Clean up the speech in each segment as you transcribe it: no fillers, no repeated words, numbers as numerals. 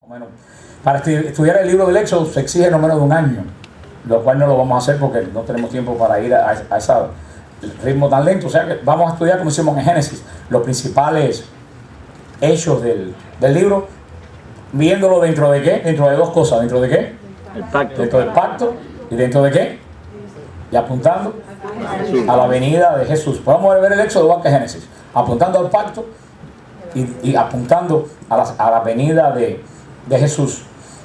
Bueno, para estudiar el libro del Éxodo se exige no menos de un año, lo cual no lo vamos a hacer porque no tenemos tiempo para ir a ese ritmo tan lento. O sea que vamos a estudiar, como hicimos en Génesis, los principales hechos del libro, viéndolo dentro de qué, dentro de dos cosas, dentro de qué, el pacto. Dentro del pacto y dentro de qué, y apuntando a la venida de Jesús. Podemos ver el Éxodo igual que Génesis, apuntando al pacto y apuntando a la venida de Jesús.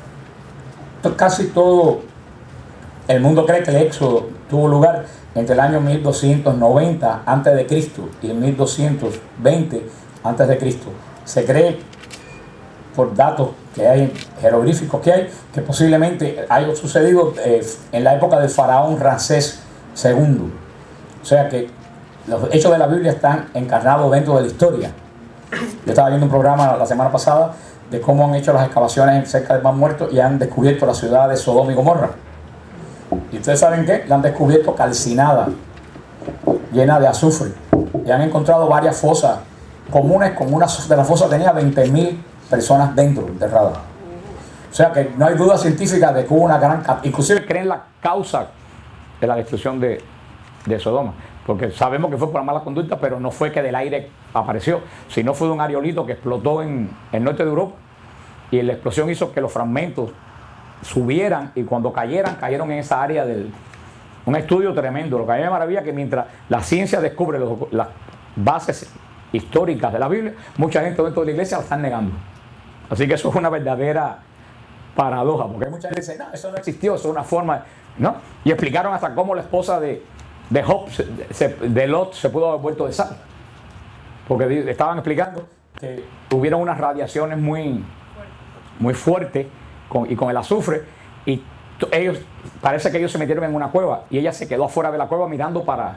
Casi todo el mundo cree que el Éxodo tuvo lugar entre el año 1290 a.C. y el 1220 a.C. Se cree, por datos que hay, jeroglíficos que hay, que posiblemente haya sucedido en la época del faraón Ramsés II. O sea que los hechos de la Biblia están encarnados dentro de la historia. Yo estaba viendo un programa la semana pasada de cómo han hecho las excavaciones cerca del Mar Muerto y han descubierto la ciudad de Sodoma y Gomorra. ¿Y ustedes saben qué? La han descubierto calcinada, llena de azufre. Y han encontrado varias fosas comunes, como una de las fosas tenía 20.000 personas dentro, enterradas. O sea que no hay duda científica de que hubo una gran... Inclusive creen la causa de la destrucción de Sodoma. Porque sabemos que fue por la mala conducta, pero no fue que del aire apareció, sino fue de un aerolito que explotó en el norte de Europa, y la explosión hizo que los fragmentos subieran, y cuando cayeron en esa área un estudio tremendo. Lo que a mí me maravilla es que mientras la ciencia descubre las bases históricas de la Biblia, mucha gente dentro de la iglesia la están negando. Así que eso es una verdadera paradoja, porque hay mucha gente que dice, no, eso no existió, eso es una forma, ¿no? Y explicaron hasta cómo la esposa de Job, de Lot, se pudo haber vuelto de sal, porque estaban explicando que tuvieron unas radiaciones muy fuertes y con el azufre, y parece que ellos se metieron en una cueva y ella se quedó afuera de la cueva mirando para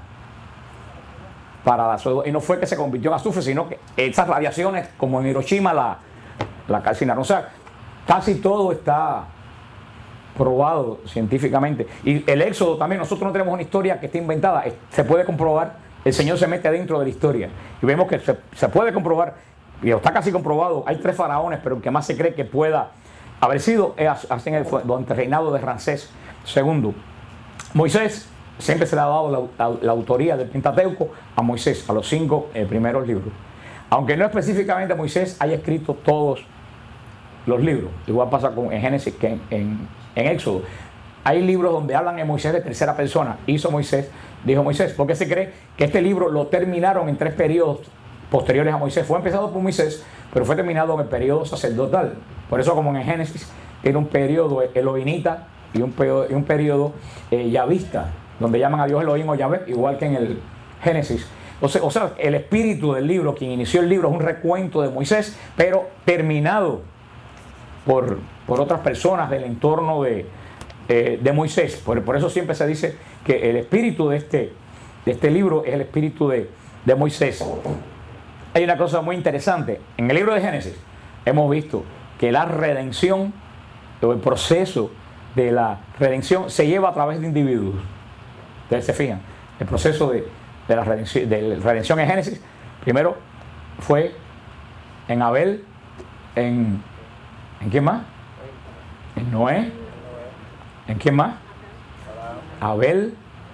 y no fue que se convirtió en azufre, sino que esas radiaciones, como en Hiroshima, la calcinaron. O sea, casi todo está probado científicamente. Y el Éxodo también, nosotros no tenemos una historia que esté inventada, se puede comprobar. El Señor se mete adentro de la historia y vemos que se puede comprobar, y está casi comprobado. Hay 3 faraones, pero el que más se cree que pueda haber sido durante el reinado de Ramsés II. Moisés, siempre se le ha dado la autoría del Pentateuco a Moisés, a los 5 primeros libros, aunque no específicamente Moisés haya escrito todos los libros. Igual pasa en Génesis que en Éxodo. Hay libros donde hablan de Moisés de tercera persona. Hizo Moisés, dijo Moisés, porque se cree que este libro lo terminaron en 3 periodos posteriores a Moisés. Fue empezado por Moisés, pero fue terminado en el periodo sacerdotal. Por eso, como en Génesis tiene un periodo elohimita y un periodo yavista, donde llaman a Dios Elohim o Yahvé, igual que en el Génesis. O sea, el espíritu del libro, quien inició el libro, es un recuento de Moisés, pero terminado por otras personas del entorno de Moisés. Por eso siempre se dice que el espíritu de este libro es el espíritu de Moisés. Hay una cosa muy interesante. En el libro de Génesis hemos visto que la redención, o el proceso de la redención, se lleva a través de individuos. Ustedes se fijan, el proceso de la redención en Génesis, primero fue en Abel, ¿en quién más? En Noé. ¿En quién más? Abel,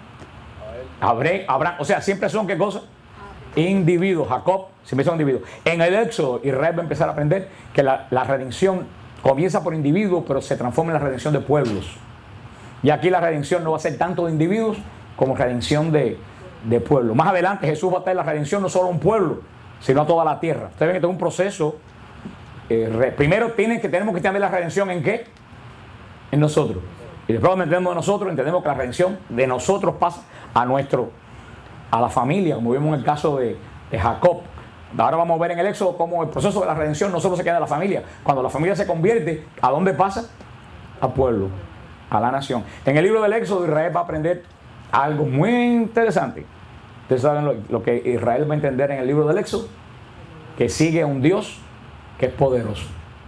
Abraham. O sea, siempre son, ¿qué cosa? Individuos. Jacob siempre son individuos. En el Éxodo, Israel va a empezar a aprender que la redención comienza por individuos, pero se transforma en la redención de pueblos. Y aquí la redención no va a ser tanto de individuos como redención de pueblos. Más adelante Jesús va a traer la redención no solo a un pueblo, sino a toda la tierra. Ustedes ven que este es un proceso. Primero tenemos que entender la redención ¿en qué? En nosotros. Y después cuando entendemos de nosotros, entendemos que la redención de nosotros pasa a la familia, como vimos en el caso de Jacob. Ahora vamos a ver en el Éxodo cómo el proceso de la redención no solo se queda en la familia. Cuando la familia se convierte, ¿a dónde pasa? Al pueblo, a la nación. En el libro del Éxodo, Israel va a aprender algo muy interesante. Ustedes saben lo que Israel va a entender en el libro del Éxodo, que sigue a un Dios que es poderoso.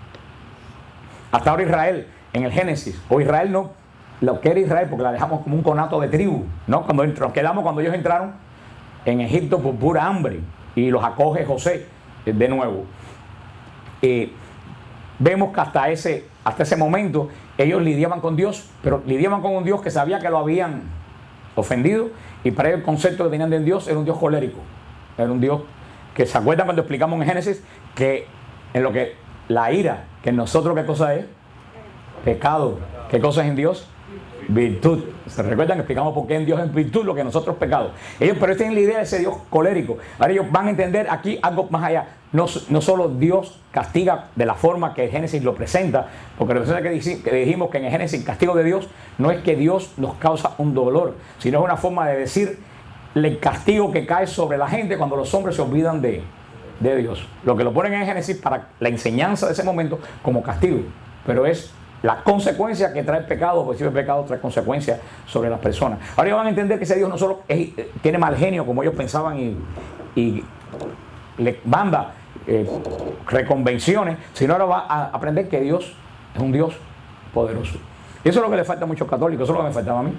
Hasta ahora Israel, en el Génesis, o Israel no, lo que era Israel, porque la dejamos como un conato de tribu, ¿no? Nos quedamos cuando ellos entraron en Egipto por pura hambre, y los acoge José de nuevo. vemos que hasta ese momento ellos lidiaban con Dios, pero lidiaban con un Dios que sabía que lo habían ofendido, y para ellos el concepto que tenían de Dios era un Dios colérico, era un Dios que, ¿se acuerdan cuando explicamos en Génesis que en lo que la ira, que en nosotros qué cosa es? Pecado. ¿Qué cosa es en Dios? Virtud. ¿Se recuerdan que explicamos por qué en Dios es virtud lo que nosotros pecado? Pero ellos tienen la idea de ese Dios colérico. Ahora ellos van a entender aquí algo más allá. No solo Dios castiga de la forma que el Génesis lo presenta, porque recuerda que dijimos que en el Génesis el castigo de Dios no es que Dios nos causa un dolor, sino es una forma de decir el castigo que cae sobre la gente cuando los hombres se olvidan de Dios. Lo que lo ponen en Génesis para la enseñanza de ese momento como castigo, pero es la consecuencia que trae el pecado, porque si el pecado trae consecuencias sobre las personas. Ahora ellos van a entender que ese Dios no solo tiene mal genio como ellos pensaban y le manda reconvenciones, sino ahora va a aprender que Dios es un Dios poderoso. Y eso es lo que le falta a muchos católicos, eso es lo que me faltaba a mí.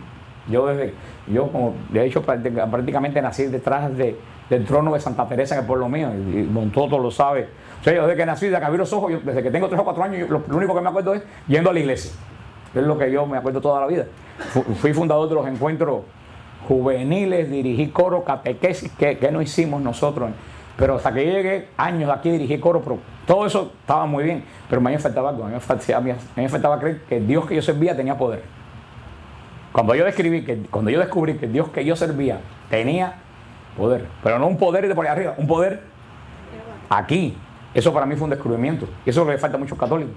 Yo como de hecho prácticamente nací detrás del trono de Santa Teresa en el pueblo mío, y Montoto lo sabe. O sea, yo desde que nací, desde que abrí los ojos, desde que tengo 3 o 4 años, lo único que me acuerdo es yendo a la iglesia. Es lo que yo me acuerdo toda la vida. Fui fundador de los encuentros juveniles, dirigí coro, catequesis, que no hicimos nosotros. Pero hasta que llegué años aquí dirigí coro, pero todo eso estaba muy bien. Pero a mí me faltaba algo, a mí me faltaba creer que el Dios que yo servía tenía poder. Cuando yo descubrí que el Dios que yo servía tenía poder, pero no un poder de por ahí arriba, un poder aquí. Eso para mí fue un descubrimiento. Y eso es lo que le falta a muchos católicos.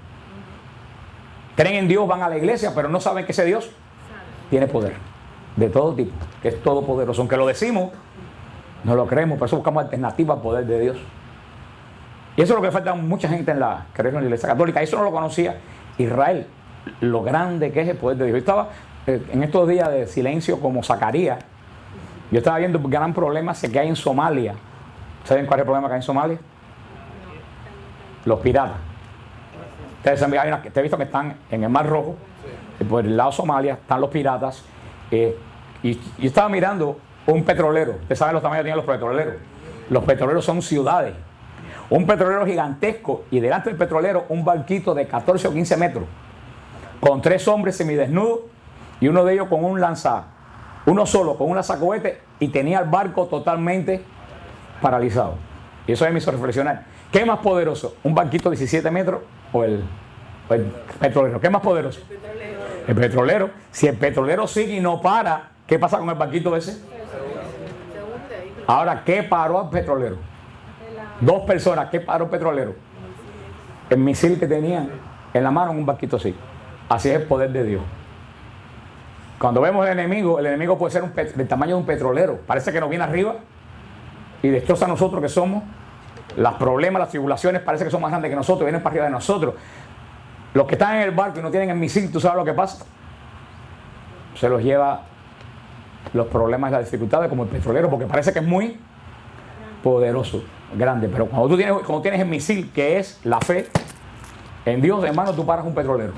Creen en Dios, van a la iglesia, pero no saben que ese Dios tiene poder de todo tipo, que es todopoderoso. Aunque lo decimos, no lo creemos, por eso buscamos alternativas al poder de Dios. Y eso es lo que le falta a mucha gente en la iglesia católica. Eso no lo conocía Israel, lo grande que es el poder de Dios. Yo estaba en estos días de silencio como Zacarías. Yo estaba viendo el gran problema que hay en Somalia. ¿Saben cuál es el problema que hay en Somalia? Los piratas. Ustedes he visto que están en el Mar Rojo, por el lado de Somalia, están los piratas. Y yo estaba mirando un petrolero. Ustedes saben los tamaños que tienen los petroleros. Los petroleros son ciudades. Un petrolero gigantesco, y delante del petrolero un barquito de 14 o 15 metros, con 3 hombres semidesnudos, y uno de ellos con uno solo con un lanzacohetes, y tenía el barco totalmente paralizado. Y eso me hizo reflexionar. ¿Qué es más poderoso? ¿Un barquito de 17 metros o el petrolero? ¿Qué es más poderoso? El petrolero. Si el petrolero sigue y no para, ¿qué pasa con el barquito ese? Ahora, ¿qué paró al petrolero? 2 personas. ¿Qué paró el petrolero? El misil que tenían en la mano en un barquito así. Así es el poder de Dios. Cuando vemos el enemigo puede ser del tamaño de un petrolero. Parece que nos viene arriba y destroza a nosotros que somos. Los problemas, las tribulaciones parece que son más grandes que nosotros, vienen para arriba de nosotros. Los que están en el barco y no tienen el misil, ¿tú sabes lo que pasa? Se los lleva los problemas y las dificultades como el petrolero, porque parece que es muy poderoso, grande. Pero cuando tienes el misil, que es la fe en Dios, hermano, tú paras un petrolero.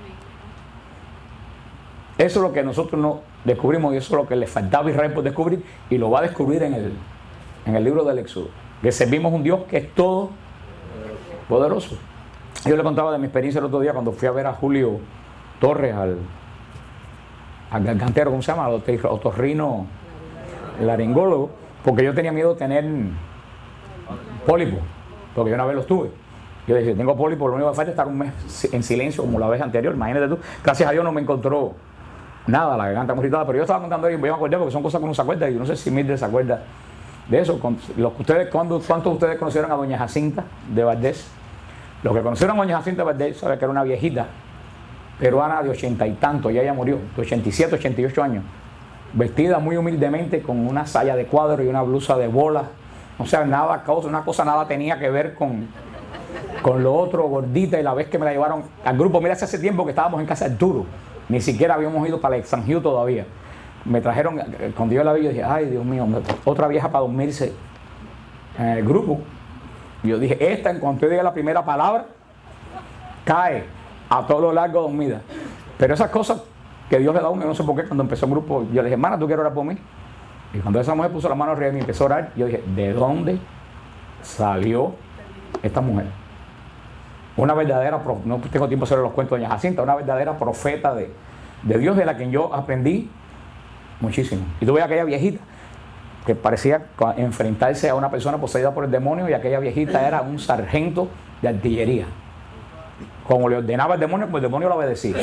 Eso es lo que nosotros no descubrimos, y eso es lo que le faltaba a Israel por descubrir, y lo va a descubrir en el libro del Éxodo, que servimos un Dios que es todo poderoso. Yo le contaba de mi experiencia el otro día cuando fui a ver a Julio Torres, al gargantero, ¿cómo se llama? Al otorrino laringólogo, porque yo tenía miedo de tener pólipo, porque yo una vez los tuve. Yo dije, tengo pólipo, lo único que falta es estar un mes en silencio como la vez anterior, imagínate tú. Gracias a Dios no me encontró nada, la garganta muy irritada, pero yo estaba contando y me iba a acordar porque son cosas que uno se acuerda, y yo no sé si Mildred se acuerda de eso. ¿Cuántos de ustedes conocieron a doña Jacinta de Valdés? Los que conocieron a doña Jacinta de Valdés saben que era una viejita peruana de 80 y tantos, ya ella murió, de 87, 88 años, vestida muy humildemente con una saya de cuadro y una blusa de bolas. O sea, nada tenía que ver con lo otro, gordita. Y la vez que me la llevaron al grupo, mira, hace tiempo que estábamos en casa de Arturo, ni siquiera habíamos ido para el San Gil todavía. Me trajeron, cuando yo la vi, yo dije, ay Dios mío, otra vieja para dormirse en el grupo. Y yo dije, esta en cuanto yo diga la primera palabra, cae a todo lo largo dormida. Pero esas cosas que Dios le da a uno, no sé por qué, cuando empezó el grupo, yo le dije, hermana, ¿tú quieres orar por mí? Y cuando esa mujer puso la mano arriba y empezó a orar, yo dije, ¿de dónde salió esta mujer? una verdadera, no tengo tiempo de hacer los cuentos de doña Jacinta, una verdadera profeta de Dios, de la que yo aprendí muchísimo. Y tuve aquella viejita que parecía enfrentarse a una persona poseída por el demonio, y aquella viejita era un sargento de artillería. Como le ordenaba el demonio, pues el demonio lo obedecía.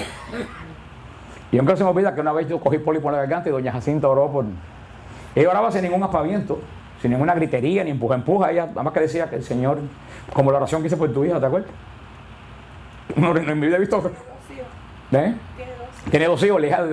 Y aunque no se me olvida que una vez yo cogí pólipo en la garganta y doña Jacinta oró por... Ella oraba sin ningún aspaviento, sin ninguna gritería, ni empuja. Ella nada más que decía que el Señor, como la oración que hice por tu hija, ¿te acuerdas? No, en mi vida he visto... ¿Eh? Tiene 2 hijos. La hija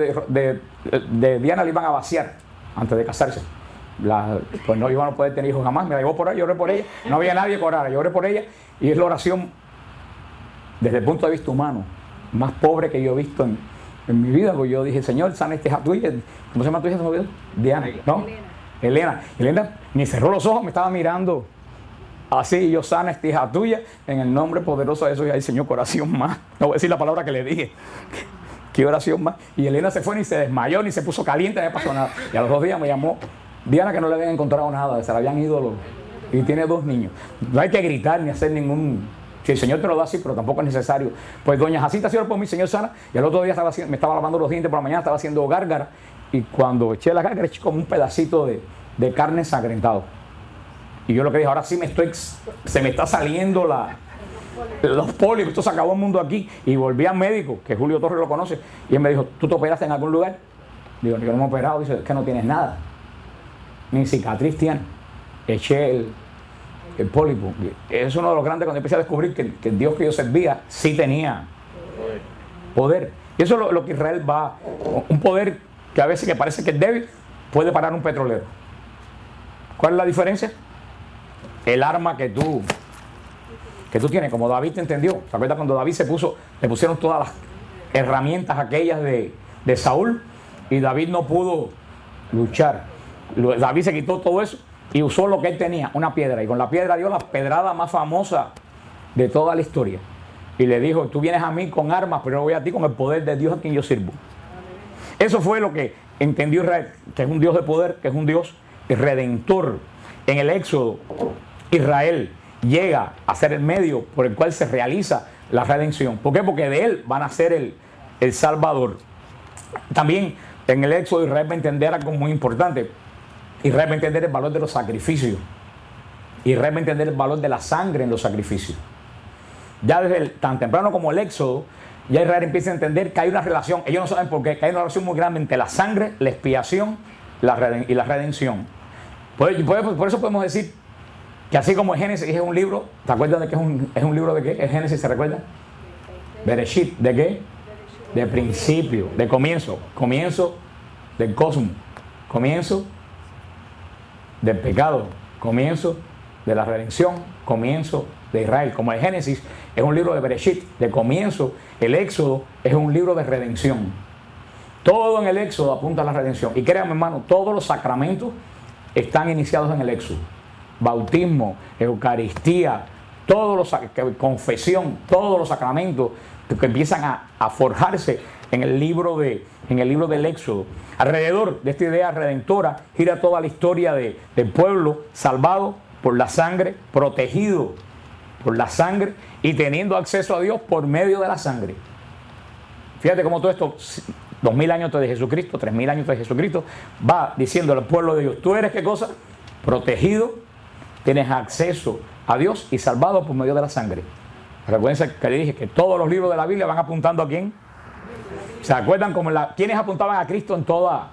de Diana le iban a vaciar antes de casarse. Pues no iban a poder tener hijos jamás. Me la llevó por ahí, yo oré por ella. No había nadie que orara, yo oré por ella. Y es la oración, desde el punto de vista humano, más pobre que yo he visto en mi vida. Porque yo dije, Señor, sana esta hija tuya. ¿Cómo se llama tu hija? Diana, ¿no? Elena. Elena ni cerró los ojos, me estaba mirando así, y yo, sana esta hija tuya en el nombre poderoso de Jesús. Y ahí, Señor, qué oración más. No voy a decir la palabra que le dije. Qué oración más. Y Elena se fue, ni se desmayó, ni se puso caliente, no le pasó nada. Y a los 2 días me llamó Diana, que no le habían encontrado nada, se le habían ido y tiene 2 niños. No hay que gritar ni hacer ningún... Si el Señor te lo da, sí, pero tampoco es necesario. Pues doña Jacinta, Señor, por mi Señor, sana. Y el otro día me estaba lavando los dientes por la mañana, estaba haciendo gárgara. Y cuando eché la gárgara, eché como un pedacito de carne ensangrentado. Y yo lo que dije, ahora sí se me está saliendo los pólipos, esto se acabó el mundo aquí. Y volví al médico, que Julio Torres lo conoce, y él me dijo, ¿tú te operaste en algún lugar? Digo, yo no me he operado. Dice, es que no tienes nada, ni cicatriz tienes. Eché el pólipo. Es uno de los grandes cuando empecé a descubrir que el Dios que yo servía sí tenía poder. Y eso es lo que Israel va, un poder que a veces que parece que es débil, puede parar un petrolero. ¿Cuál es la diferencia? El arma que tú tienes, como David te entendió. ¿Te acuerdas cuando David le pusieron todas las herramientas aquellas de Saúl, y David no pudo luchar? David se quitó todo eso y usó lo que él tenía, una piedra, y con la piedra dio la pedrada más famosa de toda la historia. Y le dijo, tú vienes a mí con armas, pero yo voy a ti con el poder de Dios a quien yo sirvo. Eso fue lo que entendió Israel, que es un Dios de poder, que es un Dios redentor. En el Éxodo, Israel llega a ser el medio por el cual se realiza la redención. ¿Por qué? Porque de él van a ser el Salvador. También en el Éxodo Israel va a entender algo muy importante. Israel va a entender el valor de los sacrificios. Israel va a entender el valor de la sangre en los sacrificios. Ya desde tan temprano como el Éxodo, ya Israel empieza a entender que hay una relación, ellos no saben por qué, que hay una relación muy grande entre la sangre, la expiación y la redención. Por eso podemos decir que así como el Génesis es un libro, ¿te acuerdas de que es un libro de qué? ¿El Génesis se recuerda? Bereshit, ¿de qué? De principio, de comienzo del cosmos, comienzo del pecado, comienzo de la redención, comienzo de Israel. Como el Génesis es un libro de Bereshit, de comienzo, el Éxodo es un libro de redención. Todo en el Éxodo apunta a la redención. Y créanme, hermano, todos los sacramentos están iniciados en el Éxodo. Bautismo, Eucaristía, confesión, todos los sacramentos que empiezan a forjarse en el libro del Éxodo. Alrededor de esta idea redentora gira toda la historia del pueblo salvado por la sangre, protegido por la sangre y teniendo acceso a Dios por medio de la sangre. Fíjate cómo todo esto, 2000 años antes de Jesucristo, 3000 años antes de Jesucristo, va diciendo al pueblo de Dios, tú eres ¿qué cosa? Protegido, tienes acceso a Dios y salvado por medio de la sangre. Recuerden que le dije que todos los libros de la Biblia van apuntando a quién. ¿Se acuerdan como quiénes apuntaban a Cristo en toda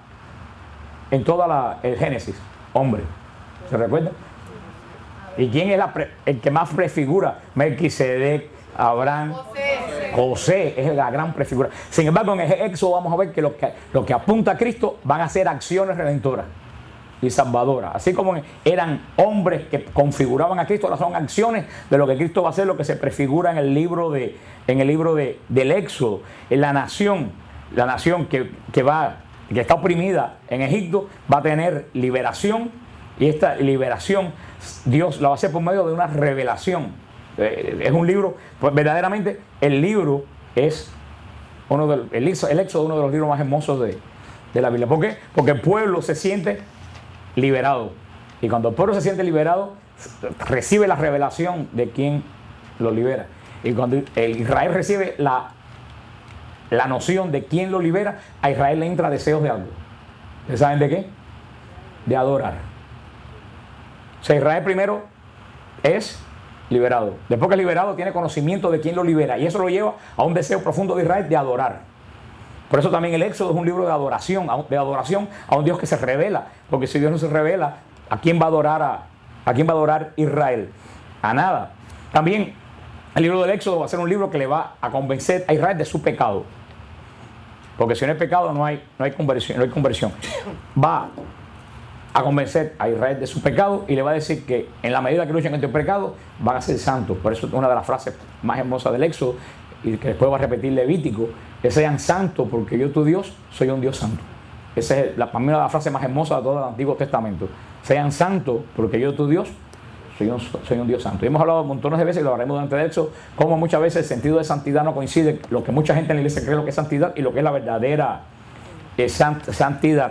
el Génesis? Hombre. ¿Se recuerdan? ¿Y quién es el que más prefigura? Melquisedec, Abraham, José es la gran prefigura. Sin embargo, en el Éxodo vamos a ver que lo que apunta a Cristo van a ser acciones redentoras y salvadoras. Así como eran hombres que configuraban a Cristo, ahora son acciones de lo que Cristo va a hacer, lo que se prefigura en el libro del Éxodo. En la nación que está oprimida en Egipto va a tener liberación, y esta liberación Dios la va a hacer por medio de una revelación. Es un libro, pues verdaderamente el libro es el Éxodo es uno de los libros más hermosos de la Biblia. ¿Por qué? Porque el pueblo se siente liberado, y cuando el pueblo se siente liberado recibe la revelación de quien lo libera. Y cuando Israel recibe la noción de quién lo libera, a Israel le entra deseos de algo. ¿Ustedes saben de qué? De adorar. O sea, Israel primero es liberado. Después que es liberado, tiene conocimiento de quién lo libera. Y eso lo lleva a un deseo profundo de Israel de adorar. Por eso también el Éxodo es un libro de adoración a un Dios que se revela. Porque si Dios no se revela, ¿a quién va a adorar Israel? A nada. También el libro del Éxodo va a ser un libro que le va a convencer a Israel de su pecado. Porque si no hay pecado, no hay conversión. Va a convencer a Israel de su pecado y le va a decir que en la medida que luchan contra el pecado, van a ser santos. Por eso es una de las frases más hermosas del Éxodo, y que después va a repetir Levítico, que sean santos porque yo tu Dios soy un Dios santo. Esa es para mí una de las frases más hermosas de todo el Antiguo Testamento. Sean santos porque yo tu Dios soy un Dios santo. Y hemos hablado montones de veces, y lo haremos durante el Éxodo, cómo muchas veces el sentido de santidad no coincide, lo que mucha gente en la iglesia cree lo que es santidad y lo que es la verdadera santidad.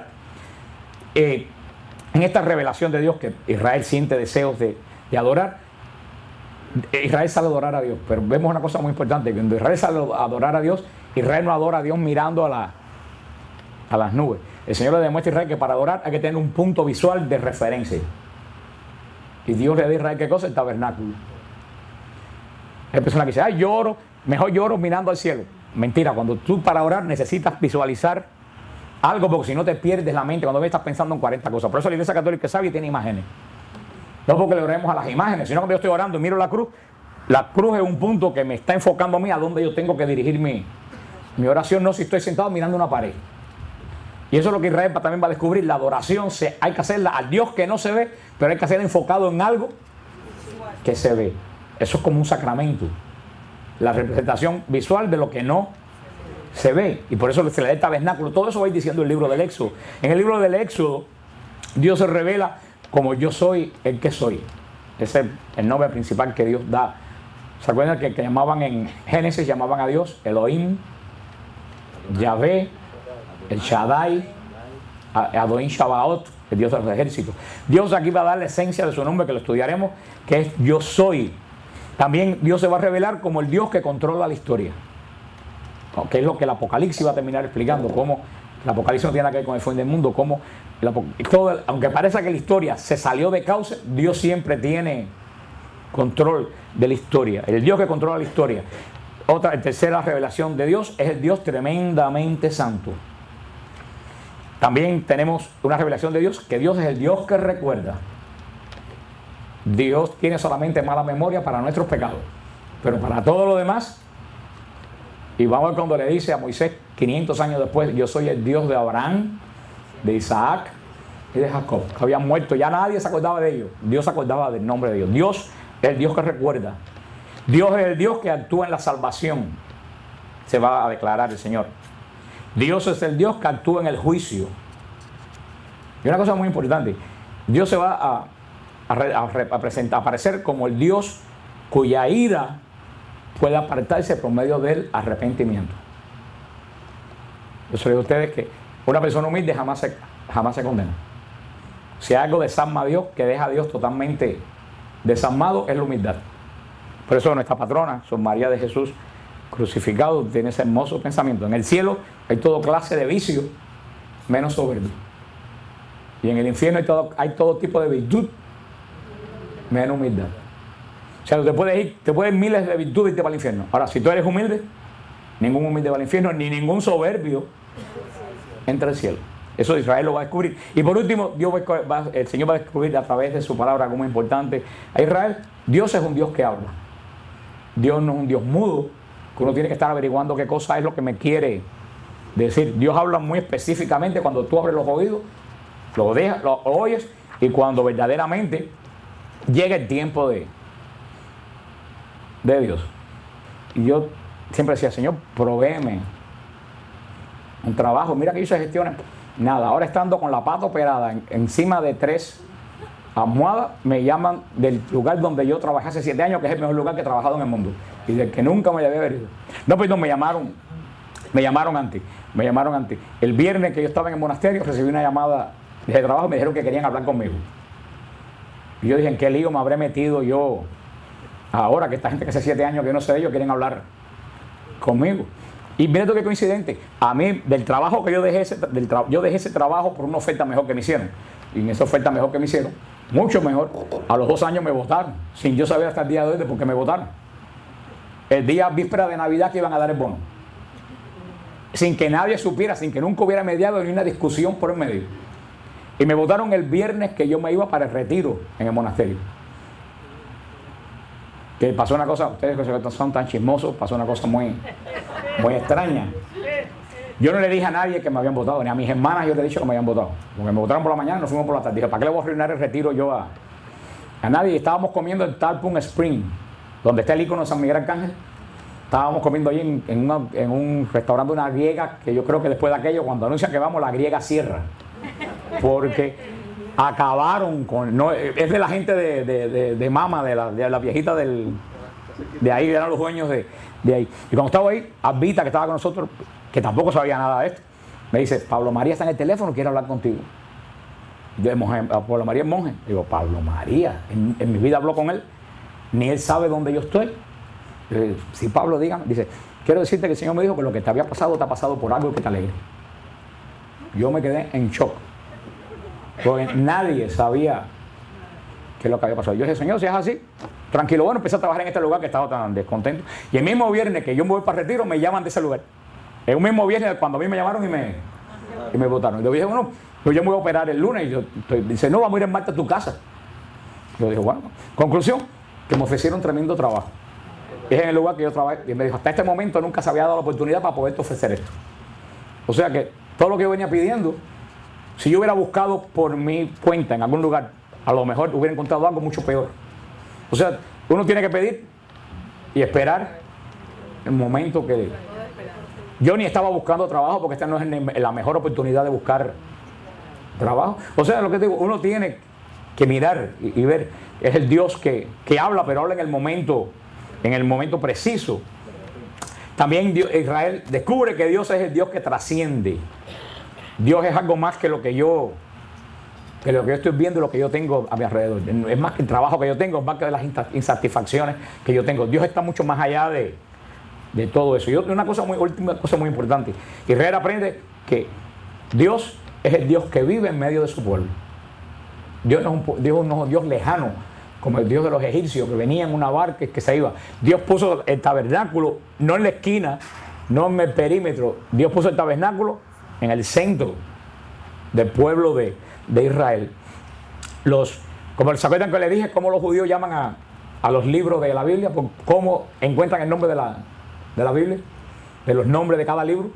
En esta revelación de Dios que Israel siente deseos de adorar, Israel sale a adorar a Dios. Pero vemos una cosa muy importante: cuando Israel sale a adorar a Dios, Israel no adora a Dios mirando a las nubes. El Señor le demuestra a Israel que para adorar hay que tener un punto visual de referencia. Y Dios le da a Israel, ¿qué cosa? El tabernáculo. Hay personas que dicen, mejor lloro mirando al cielo. Mentira, cuando tú para orar necesitas visualizar algo, porque si no te pierdes la mente cuando estás pensando en 40 cosas. Por eso la Iglesia Católica es sabia y tiene imágenes. No porque le oremos a las imágenes, sino cuando yo estoy orando y miro la cruz es un punto que me está enfocando a mí a dónde yo tengo que dirigir mi oración, no si estoy sentado mirando una pared. Y eso es lo que Israel también va a descubrir. La adoración hay que hacerla al Dios que no se ve, pero hay que hacerla enfocado en algo que se ve. Eso es como un sacramento. La representación visual de lo que no se ve. Y por eso se le da el tabernáculo. Todo eso va a ir diciendo el libro del Éxodo. En el libro del Éxodo, Dios se revela como yo soy el que soy. Ese es el nombre principal que Dios da. ¿Se acuerdan que llamaban en Génesis, llamaban a Dios Elohim, Yahvé, el Shaddai, Adonai Shabaot, el Dios de los ejércitos? Dios aquí va a dar la esencia de su nombre, que lo estudiaremos, que es yo soy. También Dios se va a revelar como el Dios que controla la historia, que es lo que el Apocalipsis va a terminar explicando, cómo el Apocalipsis no tiene nada que ver con el fin del mundo, cómo aunque parezca que la historia se salió de cauce, Dios siempre tiene control de la historia. El Dios que controla la historia. Tercera revelación de Dios es el Dios tremendamente santo. También tenemos una revelación de Dios, que Dios es el Dios que recuerda. Dios tiene solamente mala memoria para nuestros pecados, pero para todo lo demás. Y vamos a ver cuando le dice a Moisés 500 años después, yo soy el Dios de Abraham, de Isaac y de Jacob. Habían muerto, ya nadie se acordaba de ellos. Dios se acordaba del nombre de Dios. Dios es el Dios que recuerda. Dios es el Dios que actúa en la salvación, se va a declarar el Señor. Dios es el Dios que actúa en el juicio. Y una cosa muy importante: Dios se va a aparecer como el Dios cuya ira puede apartarse por medio del arrepentimiento. Yo les digo a ustedes que una persona humilde jamás se condena. Si hay algo desarma a Dios, que deja a Dios totalmente desarmado, es la humildad. Por eso nuestra patrona, Sor María de Jesús crucificado, tiene ese hermoso pensamiento: en el cielo hay toda clase de vicio, menos soberbia. Y en el infierno hay todo tipo de virtud, menos humildad. O sea, te puedes ir miles de virtudes y irte para el infierno. Ahora, si tú eres humilde, ningún humilde va al infierno, ni ningún soberbio entra al cielo. Eso Israel lo va a descubrir. Y por último, el Señor va a descubrir a través de su palabra, algo muy importante a Israel: Dios es un Dios que habla. Dios no es un Dios mudo, que uno tiene que estar averiguando qué cosa es lo que me quiere decir. Dios habla muy específicamente cuando tú abres los oídos, lo oyes, y cuando verdaderamente llega el tiempo de Dios. Y yo siempre decía: Señor, provéeme un trabajo. Mira que hice gestiones. Nada, ahora estando con la pata operada encima de 3 almohadas, me llaman del lugar donde yo trabajé hace 7 años, que es el mejor lugar que he trabajado en el mundo, y del que nunca me había venido. No, pues no, me llamaron antes. El viernes que yo estaba en el monasterio, recibí una llamada de trabajo, me dijeron que querían hablar conmigo. Y yo dije: ¿en qué lío me habré metido yo ahora que esta gente que hace 7 años que no sé de ellos quieren hablar conmigo. Y mira tú qué coincidente, a mí del trabajo que yo dejé, yo dejé ese trabajo por una oferta mejor que me hicieron. Y en esa oferta mejor que me hicieron, mucho mejor, a los 2 años me votaron, sin yo saber hasta el día de hoy de por qué me votaron. El día víspera de Navidad que iban a dar el bono. Sin que nadie supiera, sin que nunca hubiera mediado ni una discusión por el medio. Y me votaron el viernes que yo me iba para el retiro en el monasterio. Que pasó una cosa, ustedes que son tan chismosos, pasó una cosa muy extraña. Yo no le dije a nadie que me habían votado, ni a mis hermanas yo le he dicho que me habían votado. Porque me votaron por la mañana y nos fuimos por la tarde. Dije, ¿para qué le voy a arruinar el retiro yo a nadie? Estábamos comiendo en Tarpon Spring, donde está el icono de San Miguel Arcángel. Estábamos comiendo allí en un restaurante de una griega, que yo creo que después de aquello, cuando anuncian que vamos, la griega cierra. Porque acabaron con... No, es de la gente de Mama, de la viejita de ahí, eran los dueños de ahí. Y cuando estaba ahí, Albita, que estaba con nosotros, que tampoco sabía nada de esto, me dice, Pablo María está en el teléfono, quiere hablar contigo. Pablo María es monje. Digo, Pablo María, en mi vida habló con él, ni él sabe dónde yo estoy. Si Pablo diga, dice, quiero decirte que el Señor me dijo que lo que te había pasado te ha pasado por algo que te alegre. Yo me quedé en shock, porque nadie sabía qué es lo que había pasado. Yo dije, Señor, si es así, tranquilo. Bueno, empecé a trabajar en este lugar que estaba tan descontento. Y el mismo viernes que yo me voy para el retiro, me llaman de ese lugar. El mismo viernes cuando a mí me llamaron y me votaron. Y yo dije, bueno, yo me voy a operar el lunes. Y dice, no, vamos a ir el martes a tu casa. Yo dije, bueno, conclusión, que me ofrecieron tremendo trabajo. Es en el lugar que yo trabajé. Y me dijo, hasta este momento nunca se había dado la oportunidad para poderte ofrecer esto. O sea que todo lo que yo venía pidiendo, si yo hubiera buscado por mi cuenta en algún lugar, a lo mejor hubiera encontrado algo mucho peor. O sea, uno tiene que pedir y esperar el momento que... Yo ni estaba buscando trabajo porque esta no es la mejor oportunidad de buscar trabajo. O sea, lo que digo, uno tiene que mirar y ver. Es el Dios que habla, pero habla en el momento preciso. También Israel descubre que Dios es el Dios que trasciende. Dios es algo más que lo que yo estoy viendo y lo que yo tengo a mi alrededor. Es más que el trabajo que yo tengo, es más que las insatisfacciones que yo tengo. Dios está mucho más allá de todo eso. Y última cosa muy importante. Israel aprende que Dios es el Dios que vive en medio de su pueblo. Dios no es un Dios lejano, como el Dios de los egipcios, que venía en una barca y que se iba. Dios puso el tabernáculo, no en la esquina, no en el perímetro. Dios puso el tabernáculo en el centro del pueblo de Israel. Como se acuerdan que le dije, cómo los judíos llaman a los libros de la Biblia, por cómo encuentran el nombre de la Biblia, de los nombres de cada libro.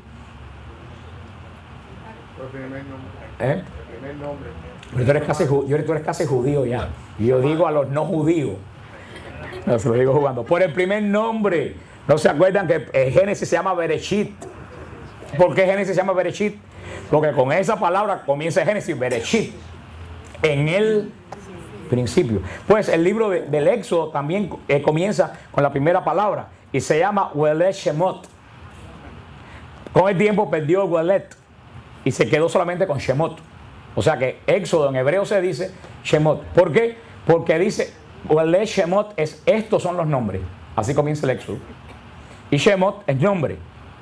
El primer nombre. El primer nombre. Pero tú eres casi judío ya. Y yo digo a los no judíos. No, se lo digo jugando. Por el primer nombre. ¿No se acuerdan que Génesis se llama Bereshit? ¿Por qué Génesis se llama Bereshit? Porque con esa palabra comienza Génesis, Bereshit. En el principio. Pues el libro del Éxodo también comienza con la primera palabra. Y se llama Welet Shemot. Con el tiempo perdió Welet. Y se quedó solamente con Shemot. O sea que Éxodo en hebreo se dice Shemot. ¿Por qué? Porque dice Welet Shemot es estos son los nombres. Así comienza el Éxodo. Y Shemot es nombre.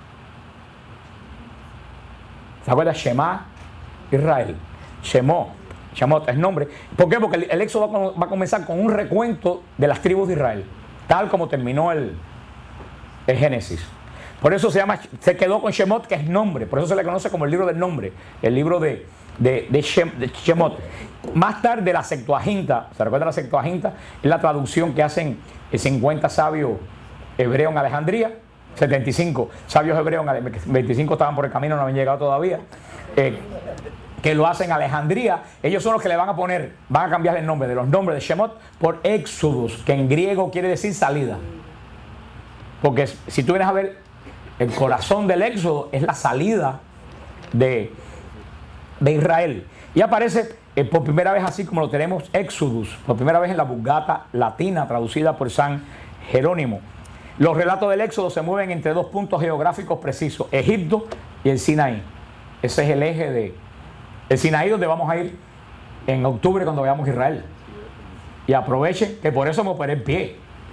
¿Se acuerda? Shema Israel. Shemot es nombre. ¿Por qué? Porque el Éxodo va a comenzar con un recuento de las tribus de Israel. Tal como terminó el Génesis. Por eso se quedó con Shemot, que es nombre. Por eso se le conoce como el libro del nombre. El libro de Shemot. Más tarde la Septuaginta, ¿se recuerda la Septuaginta? Es la traducción que hacen 50 sabios hebreos en Alejandría. 75 sabios hebreos, 25 estaban por el camino, no habían llegado todavía. Que lo hacen en Alejandría. Ellos son los que le van a cambiar el nombre de los nombres de Shemot por Éxodus, que en griego quiere decir salida. Porque si tú vienes a ver, el corazón del Éxodo es la salida de Israel. Y aparece por primera vez así como lo tenemos Éxodus, por primera vez en la Vulgata latina, traducida por San Jerónimo. Los relatos del Éxodo se mueven entre dos puntos geográficos precisos, Egipto y el Sinaí. Ese es el eje el Sinaí, donde vamos a ir en octubre cuando veamos Israel. Y aprovechen que por eso me operé el pie.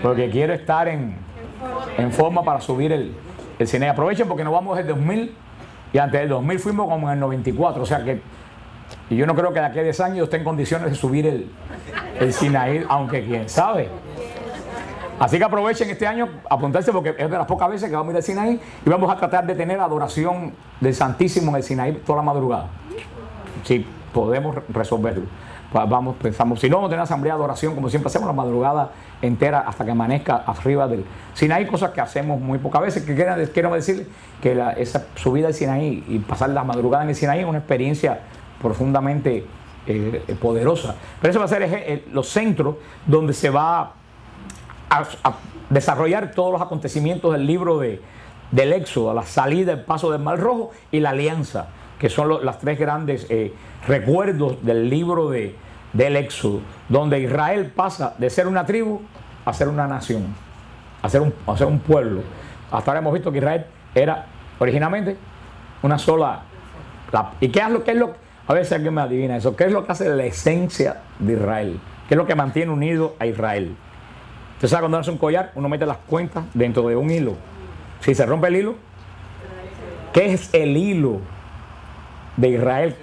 Porque quiero estar en forma para subir el Sinaí. Aprovechen porque nos vamos desde el 2000 y antes del 2000 fuimos como en el 94. O sea que, y yo no creo que de aquí a 10 años yo esté en condiciones de subir el Sinaí, aunque quién sabe. Así que aprovechen este año, apuntarse porque es de las pocas veces que vamos a ir al Sinaí y vamos a tratar de tener adoración del Santísimo en el Sinaí toda la madrugada. Si podemos resolverlo. Vamos, pensamos, si no, vamos a tener asamblea de adoración como siempre hacemos la madrugada entera hasta que amanezca arriba del Sinaí, cosas que hacemos muy pocas veces. Que quiero decir que esa subida al Sinaí y pasar la madrugada en el Sinaí es una experiencia profundamente poderosa. Pero eso va a ser los centros donde se va a desarrollar todos los acontecimientos del libro del Éxodo, la salida, el paso del Mar Rojo y la alianza, que son las tres grandes recuerdos del libro del Éxodo, donde Israel pasa de ser una tribu a ser una nación, a ser un pueblo. Hasta ahora hemos visto que Israel era originalmente una sola. ¿Y qué es lo? A ver si alguien me adivina eso. ¿Qué es lo que hace la esencia de Israel? ¿Qué es lo que mantiene unido a Israel? Usted sabe, cuando hace un collar, uno mete las cuentas dentro de un hilo. Si se rompe el hilo, ¿qué es el hilo de Israel?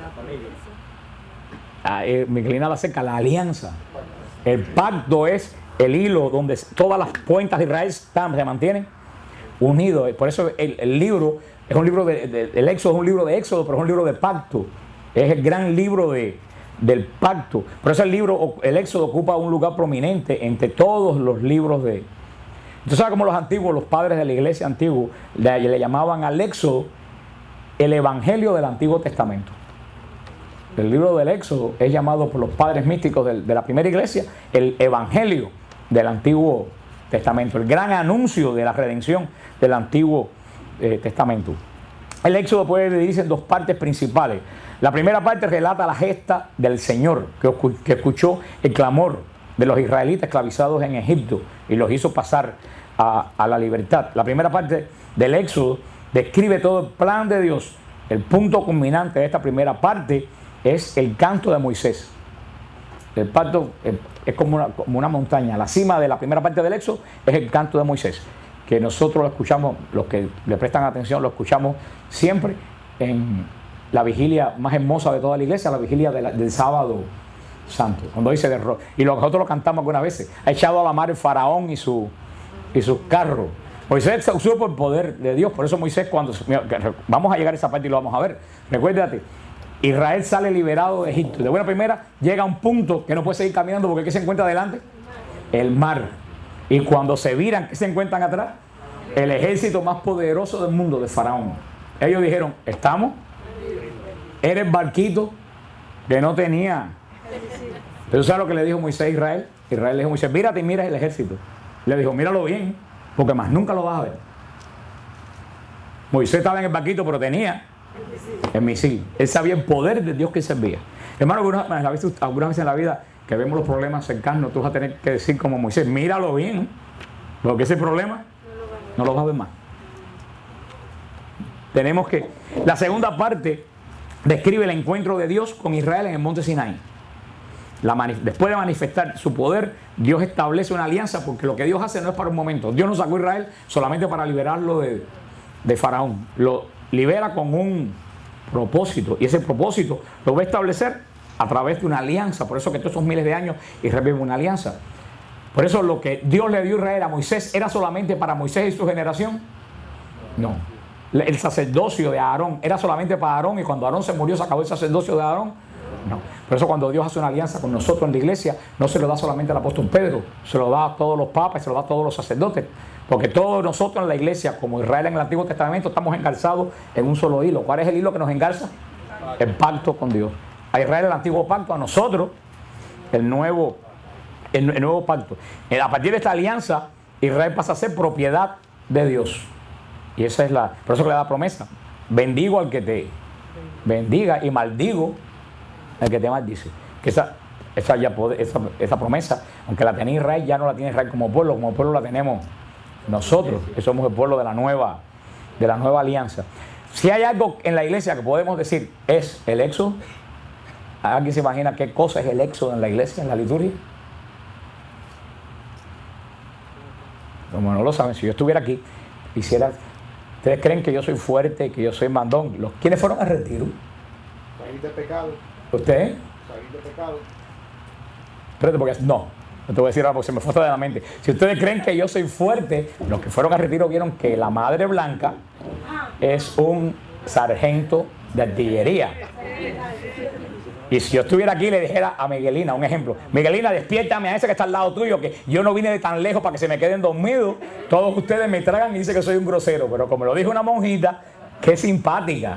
Michelina la cerca, la alianza. El pacto es el hilo donde todas las cuentas de Israel se mantienen unidos. Por eso el libro es un libro el Éxodo es un libro de Éxodo, pero es un libro de pacto. Es el gran libro del pacto. Por eso el Éxodo ocupa un lugar prominente entre todos los libros de. Entonces, ¿sabes cómo los padres de la iglesia antigua le llamaban al Éxodo el Evangelio del Antiguo Testamento? El libro del Éxodo es llamado por los padres místicos de la primera iglesia el Evangelio del Antiguo Testamento, el gran anuncio de la redención del Antiguo Testamento. El Éxodo puede dividirse en dos partes principales. La primera parte relata la gesta del Señor que escuchó el clamor de los israelitas esclavizados en Egipto y los hizo pasar a la libertad. La primera parte del Éxodo describe todo el plan de Dios. El punto culminante de esta primera parte es el canto de Moisés. El pacto es como una montaña. La cima de la primera parte del Éxodo es el canto de Moisés, que nosotros lo escuchamos, los que le prestan atención, lo escuchamos siempre en la vigilia más hermosa de toda la iglesia, la vigilia del sábado santo, cuando dice y nosotros lo cantamos algunas veces: ha echado a la mar el faraón y sus carros. Moisés se usó por el poder de Dios. Por eso Moisés, vamos a llegar a esa parte y lo vamos a ver. Recuérdate, Israel sale liberado de Egipto. De buena primera llega a un punto que no puede seguir caminando porque ¿qué se encuentra delante? El mar. Y cuando se viran, ¿qué se encuentran atrás? El ejército más poderoso del mundo, de Faraón. Ellos dijeron: estamos. Era el barquito que no tenía. Pero ¿sabes lo que le dijo Moisés a Israel? Israel le dijo a Moisés: mírate y mira el ejército. Le dijo: míralo bien, porque más nunca lo vas a ver. Moisés estaba en el barquito, pero tenía el misil. Él sabía el poder de Dios que servía. Hermano, algunas veces en la vida que vemos los problemas cercanos, tú vas a tener que decir como Moisés: míralo bien, porque ese problema no lo vas a ver más. Tenemos que. La segunda parte describe el encuentro de Dios con Israel en el monte Sinaí. Después de manifestar su poder, Dios establece una alianza, porque lo que Dios hace no es para un momento. Dios no sacó a Israel solamente para liberarlo de Faraón. Lo libera con un propósito, y ese propósito lo va a establecer a través de una alianza. Por eso que todos esos miles de años Israel vive una alianza. Por eso lo que Dios le dio a Israel a Moisés era solamente para Moisés y su generación. No. El sacerdocio de Aarón era solamente para Aarón, y cuando Aarón se murió se acabó el sacerdocio de Aarón. No. Por eso cuando Dios hace una alianza con nosotros en la iglesia, no se lo da solamente al apóstol Pedro, se lo da a todos los papas, se lo da a todos los sacerdotes, porque todos nosotros en la iglesia, como Israel en el Antiguo Testamento, estamos engarzados en un solo hilo. ¿Cuál es el hilo que nos engarza? El pacto con Dios. A Israel el antiguo pacto, a nosotros el nuevo pacto. A partir de esta alianza, Israel pasa a ser propiedad de Dios. Y esa es por eso que le da promesa: bendigo al que te bendiga y maldigo al que te maldice. Que esa promesa, aunque la tenía Israel, ya no la tiene Israel como pueblo la tenemos nosotros, que somos el pueblo de la nueva alianza. Si hay algo en la iglesia que podemos decir es el Éxodo, ¿alguien se imagina qué cosa es el Éxodo en la iglesia, en la liturgia? como no lo saben, si yo estuviera aquí, hiciera... ¿Ustedes creen que yo soy fuerte, que yo soy mandón? ¿Quiénes fueron al retiro? Salir de pecado. ¿Usted? Salir de pecado. Espérate, porque no te voy a decir algo porque se me fue de la mente. Si ustedes creen que yo soy fuerte, los que fueron al retiro vieron que la Madre Blanca es un sargento de artillería. Y si yo estuviera aquí y le dijera a Miguelina, un ejemplo, Miguelina, despiértame a ese que está al lado tuyo, que yo no vine de tan lejos para que se me queden dormidos, todos ustedes me tragan y dicen que soy un grosero, pero como lo dijo una monjita, qué simpática.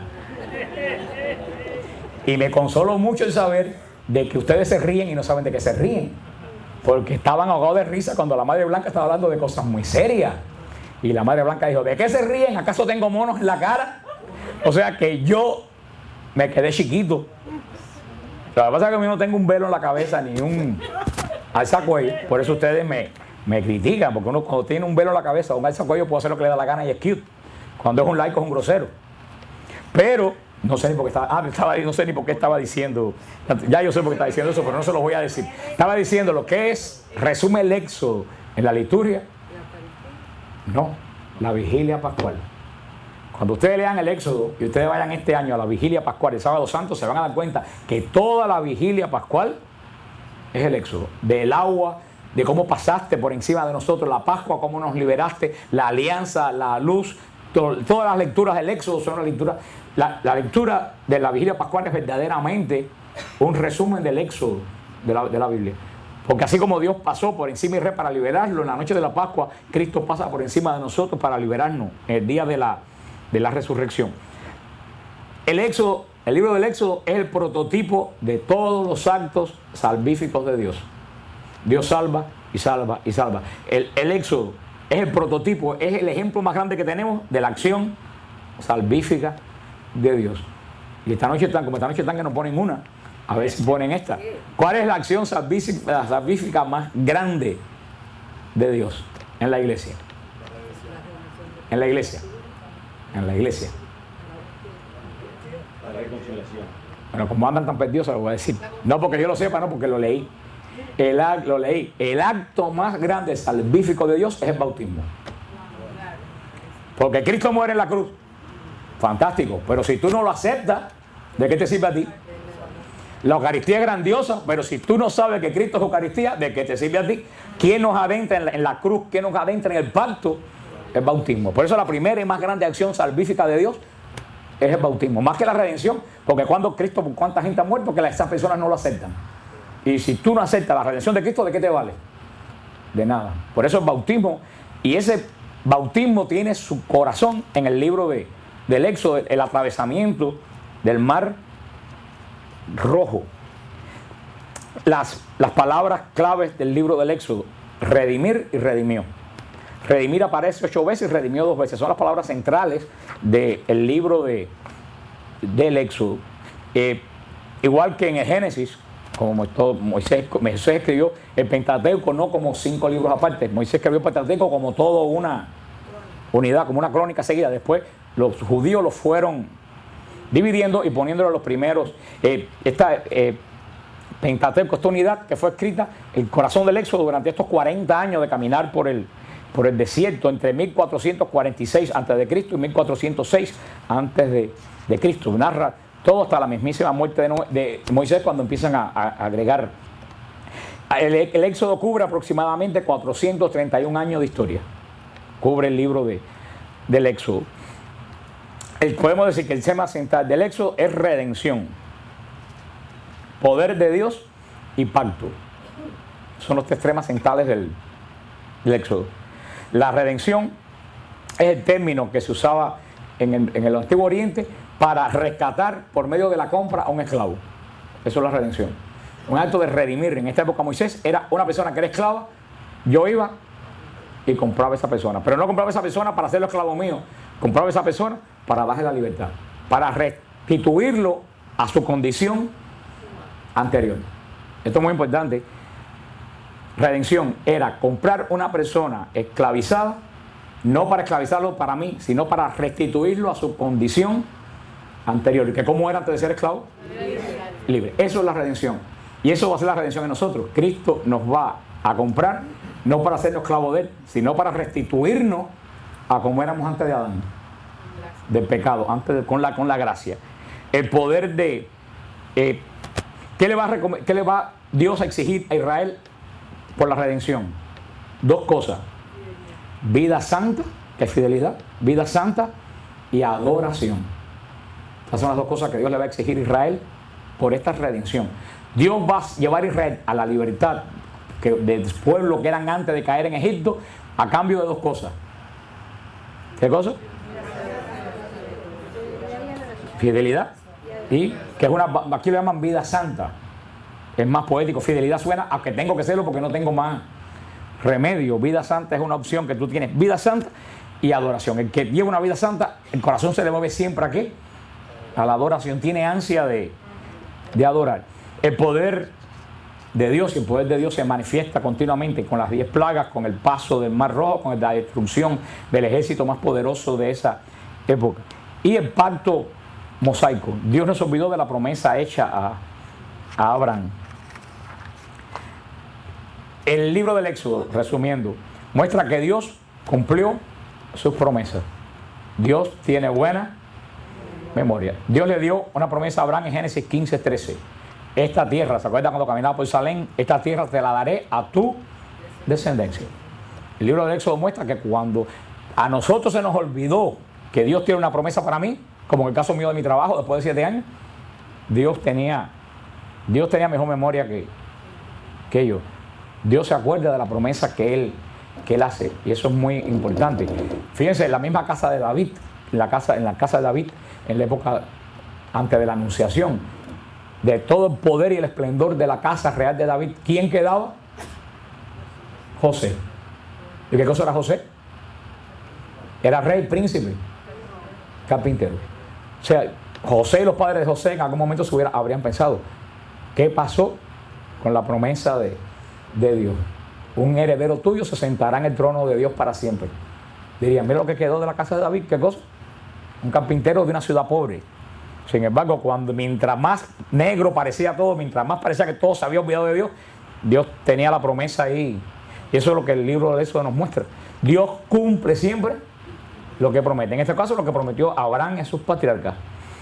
Y me consoló mucho el saber de que ustedes se ríen y no saben de qué se ríen, porque estaban ahogados de risa cuando la Madre Blanca estaba hablando de cosas muy serias. Y la Madre Blanca dijo, ¿de qué se ríen? ¿Acaso tengo monos en la cara? O sea que yo me quedé chiquito. Lo que pasa es que a mí no tengo un velo en la cabeza ni un alzacuello. Por eso ustedes me critican, porque uno cuando tiene un velo en la cabeza o un alzacuello puede hacer lo que le da la gana y es cute. Cuando es un laico es un grosero. Pero no sé ni por qué no sé ni por qué estaba diciendo. Ya yo sé por qué estaba diciendo eso, pero no se lo voy a decir. Estaba diciendo lo que es, resume el éxodo en la liturgia. No, la vigilia pascual. Cuando ustedes lean el Éxodo y ustedes vayan este año a la vigilia pascual, el sábado santo, se van a dar cuenta que toda la vigilia pascual es el Éxodo. Del agua, de cómo pasaste por encima de nosotros, la Pascua, cómo nos liberaste, la alianza, la luz, todas las lecturas del Éxodo son una lectura. La lectura de la vigilia pascual es verdaderamente un resumen del Éxodo de la Biblia. Porque así como Dios pasó por encima de Israel para liberarlo en la noche de la Pascua, Cristo pasa por encima de nosotros para liberarnos en el día de la resurrección. El libro del Éxodo es el prototipo de todos los actos salvíficos de Dios. Dios salva y salva y salva. El Éxodo es el prototipo, es el ejemplo más grande que tenemos de la acción salvífica de Dios. Y esta noche están que nos ponen una, a ver si ponen esta. ¿Cuál es la acción salvífica más grande de Dios en la iglesia? En la iglesia. En la iglesia. La reconciliación. Bueno, como andan tan perdidos, se lo voy a decir. No porque yo lo sepa, no porque lo leí. Lo leí. El acto más grande salvífico de Dios es el bautismo. Porque Cristo muere en la cruz. Fantástico. Pero si tú no lo aceptas, ¿de qué te sirve a ti? La Eucaristía es grandiosa, pero si tú no sabes que Cristo es Eucaristía, ¿de qué te sirve a ti? ¿Quién nos adentra en la cruz? ¿Quién nos adentra en el pacto? El bautismo. Por eso la primera y más grande acción salvífica de Dios es el bautismo, más que la redención, porque cuando Cristo, ¿cuánta gente ha muerto? Que esas personas no lo aceptan. Y si tú no aceptas la redención de Cristo, ¿de qué te vale? De nada. Por eso el bautismo, y ese bautismo tiene su corazón en el libro del Éxodo, el atravesamiento del mar rojo. Las palabras claves del libro del Éxodo: redimir y redimió. Redimir aparece 8 veces y redimió 2 veces. Son las palabras centrales del libro del Éxodo. Igual que en el Génesis, como Moisés escribió el Pentateuco no como 5 libros aparte. Moisés escribió el Pentateuco como todo una unidad, como una crónica seguida. Después los judíos lo fueron dividiendo y poniéndolo a los primeros. Pentateuco, esta unidad que fue escrita, el corazón del Éxodo durante estos 40 años de caminar por el desierto entre 1446 a.C. y 1406 a.C. Narra todo hasta la mismísima muerte de Moisés, cuando empiezan a agregar. El Éxodo cubre aproximadamente 431 años de historia. Cubre el libro del Éxodo. Podemos decir que el tema central del Éxodo es redención, poder de Dios y pacto. Son los 3 temas centrales del Éxodo. La redención es el término que se usaba en el Antiguo Oriente para rescatar por medio de la compra a un esclavo. Eso es la redención. Un acto de redimir. En esta época Moisés era una persona que era esclava. Yo iba y compraba a esa persona. Pero no compraba a esa persona para hacerlo esclavo mío. Compraba a esa persona para darle la libertad. Para restituirlo a su condición anterior. Esto es muy importante. Redención era comprar una persona esclavizada, no para esclavizarlo para mí, sino para restituirlo a su condición anterior. ¿Que cómo era antes de ser esclavo? Libre. Eso es la redención. Y eso va a ser la redención en nosotros. Cristo nos va a comprar no para hacernos esclavos de él, sino para restituirnos a como éramos antes de Adán, del pecado, con la gracia. El poder de ¿qué le va Dios a exigir a Israel por la redención? Dos cosas: vida santa, que es fidelidad, vida santa y adoración. Esas son las dos cosas que Dios le va a exigir a Israel por esta redención. Dios va a llevar a Israel a la libertad del pueblo que eran antes de caer en Egipto, a cambio de dos cosas. ¿Qué cosa? Fidelidad, y que es aquí lo llaman vida santa. Es más poético. Fidelidad suena a que tengo que hacerlo porque no tengo más remedio. Vida santa es una opción que tú tienes. Vida santa y adoración. El que lleva una vida santa, el corazón se le mueve siempre ¿a qué? A la adoración. Tiene ansia de adorar. El poder de Dios, y el poder de Dios se manifiesta continuamente con las 10 plagas, con el paso del Mar Rojo, con la destrucción del ejército más poderoso de esa época. Y el pacto mosaico. Dios no se olvidó de la promesa hecha a Abraham. El libro del Éxodo, resumiendo, muestra que Dios cumplió sus promesas. Dios tiene buena memoria. Dios le dio una promesa a Abraham en Génesis 15:13. Esta tierra, ¿se acuerdan cuando caminaba por Salem? Esta tierra te la daré a tu descendencia. El libro del Éxodo muestra que cuando a nosotros se nos olvidó que Dios tiene una promesa para mí, como en el caso mío de mi trabajo después de 7 años, Dios tenía mejor memoria que yo. Dios se acuerda de la promesa que Él hace, y eso es muy importante. Fíjense, en la misma casa de David, en la casa de David, en la época antes de la Anunciación, de todo el poder y el esplendor de la casa real de David, ¿quién quedaba? José. ¿Y qué cosa era José? Era rey, príncipe, carpintero. O sea, José y los padres de José en algún momento habrían pensado, ¿qué pasó con la promesa de Dios? Un heredero tuyo se sentará en el trono de Dios para siempre. Dirían, mira lo que quedó de la casa de David, ¿qué cosa? Un carpintero de una ciudad pobre. Sin embargo, mientras más negro parecía todo, mientras más parecía que todo se había olvidado de Dios, Dios tenía la promesa ahí. Y eso es lo que el libro de Éxodo nos muestra. Dios cumple siempre lo que promete. En este caso, lo que prometió Abraham y sus patriarcas.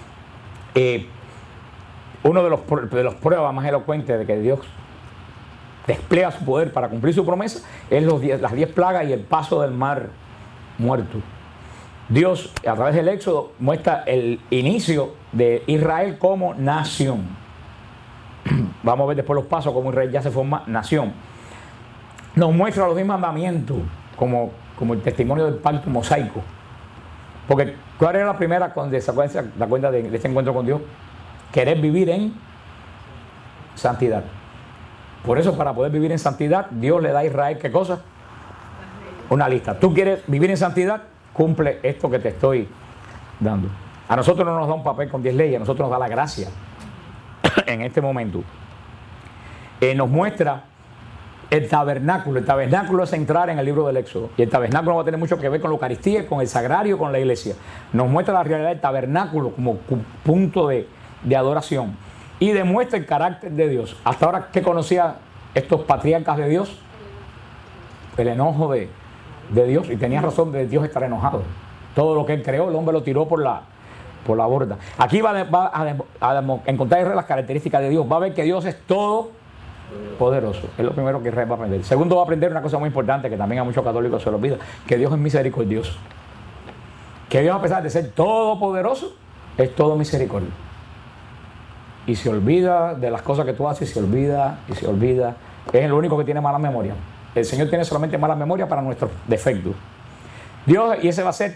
Uno de los pruebas más elocuentes de que Dios despliega su poder para cumplir su promesa es las 10 plagas y el paso del mar muerto. Dios, a través del Éxodo, muestra el inicio de Israel como nación. Vamos a ver después los pasos, como Israel ya se forma nación. Nos muestra los 10 mandamientos como el testimonio del pacto mosaico. Porque, ¿cuál era la primera consecuencia, la cuenta de este encuentro con Dios? Querer vivir en santidad. Por eso, para poder vivir en santidad, Dios le da a Israel, ¿qué cosa? Una lista. ¿Tú quieres vivir en santidad? Cumple esto que te estoy dando. A nosotros no nos da un papel con 10 leyes, a nosotros nos da la gracia en este momento. Nos muestra el tabernáculo. El tabernáculo es entrar en el libro del Éxodo. Y el tabernáculo va a tener mucho que ver con la Eucaristía, con el sagrario, con la iglesia. Nos muestra la realidad del tabernáculo como punto de adoración. Y demuestra el carácter de Dios. Hasta ahora, ¿qué conocían estos patriarcas de Dios? El enojo de Dios. Y tenía razón de Dios estar enojado. Todo lo que Él creó, el hombre lo tiró por la borda. Aquí va a encontrar las características de Dios. Va a ver que Dios es todo poderoso. Es lo primero que Israel va a aprender. Segundo, va a aprender una cosa muy importante que también a muchos católicos se lo olvida: que Dios es misericordioso. Que Dios, a pesar de ser todopoderoso, es todo misericordia. Y se olvida de las cosas que tú haces, y se olvida. Es el único que tiene mala memoria. El Señor tiene solamente mala memoria para nuestros defectos. Dios, y ese va a ser,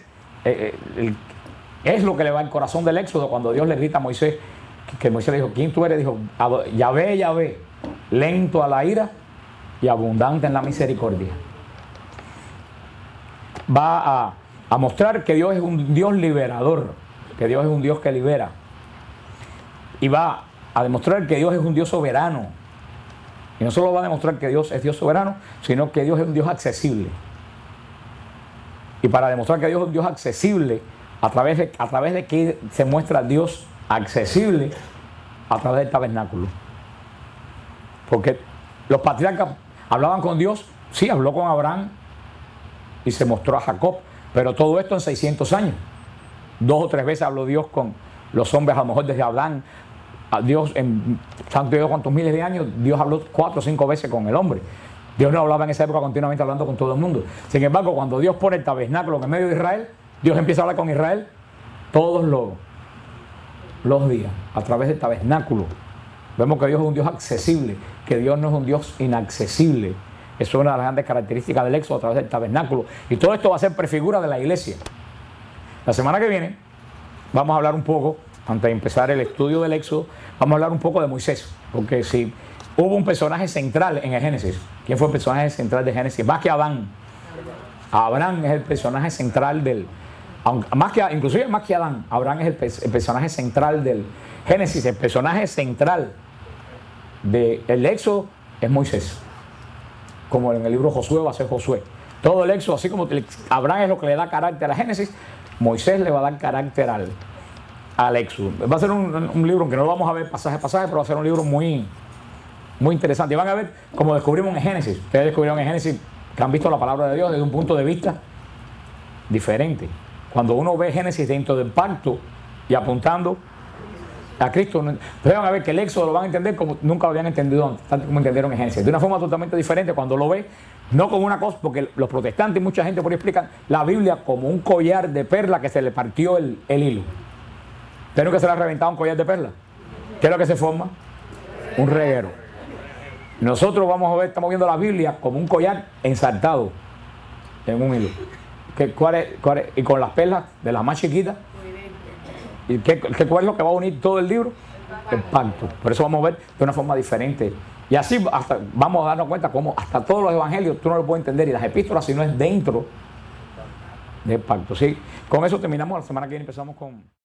es lo que le va al corazón del Éxodo cuando Dios le grita a Moisés, que Moisés le dijo, ¿quién tú eres? Dijo, Yahvé, lento a la ira y abundante en la misericordia. Va a mostrar que Dios es un Dios liberador, que Dios es un Dios que libera. Y va a demostrar que Dios es un Dios soberano. Y no solo va a demostrar que Dios es Dios soberano, sino que Dios es un Dios accesible. Y para demostrar que Dios es un Dios accesible, a través de que se muestra Dios accesible, a través del tabernáculo. Porque los patriarcas hablaban con Dios Sí, habló con Abraham y se mostró a Jacob, pero todo esto en 600 años. 2 o 3 veces habló Dios con los hombres, a lo mejor desde Adán. A Dios, en tanto Dios cuantos miles de años, Dios habló 4 o 5 veces con el hombre. Dios no hablaba en esa época continuamente hablando con todo el mundo. Sin embargo, cuando Dios pone el tabernáculo en medio de Israel, Dios empieza a hablar con Israel todos los días, a través del tabernáculo. Vemos que Dios es un Dios accesible, que Dios no es un Dios inaccesible. Eso es una de las grandes características del Éxodo, a través del tabernáculo. Y todo esto va a ser prefigura de la iglesia. La semana que viene vamos a hablar un poco, antes de empezar el estudio del Éxodo, vamos a hablar un poco de Moisés. Porque si hubo un personaje central en el Génesis, ¿quién fue el personaje central de Génesis? Más que Adán. Abraham es el personaje central del... inclusive más que Adán, Abraham es el personaje central del Génesis. El personaje central del Éxodo es Moisés. Como en el libro Josué va a ser Josué. Todo el Éxodo, así como Abraham es lo que le da carácter a la Génesis, Moisés le va a dar carácter al Éxodo. Va a ser un libro que no lo vamos a ver pasaje a pasaje, pero va a ser un libro muy interesante. Y van a ver cómo descubrimos en Génesis. Ustedes descubrieron en Génesis que han visto la palabra de Dios desde un punto de vista diferente. Cuando uno ve Génesis dentro del pacto y apuntando a Cristo, ustedes van a ver que el Éxodo lo van a entender como nunca lo habían entendido antes, tanto como entendieron en Génesis. De una forma totalmente diferente cuando lo ve, no como una cosa, porque los protestantes y mucha gente por ahí explican la Biblia como un collar de perla que se le partió el hilo. ¿Ustedes nunca se le ha reventado un collar de perla? ¿Qué es lo que se forma? Un reguero. Nosotros vamos a ver, estamos viendo la Biblia como un collar ensartado en un hilo. ¿Cuál es? Y con las perlas de las más chiquitas. ¿Y cuál es lo que va a unir todo el libro? El pacto. Por eso vamos a ver de una forma diferente. Y así hasta vamos a darnos cuenta cómo hasta todos los evangelios tú no lo puedes entender, y las epístolas, si no es dentro del pacto. ¿Sí? Con eso terminamos. La semana que viene empezamos con...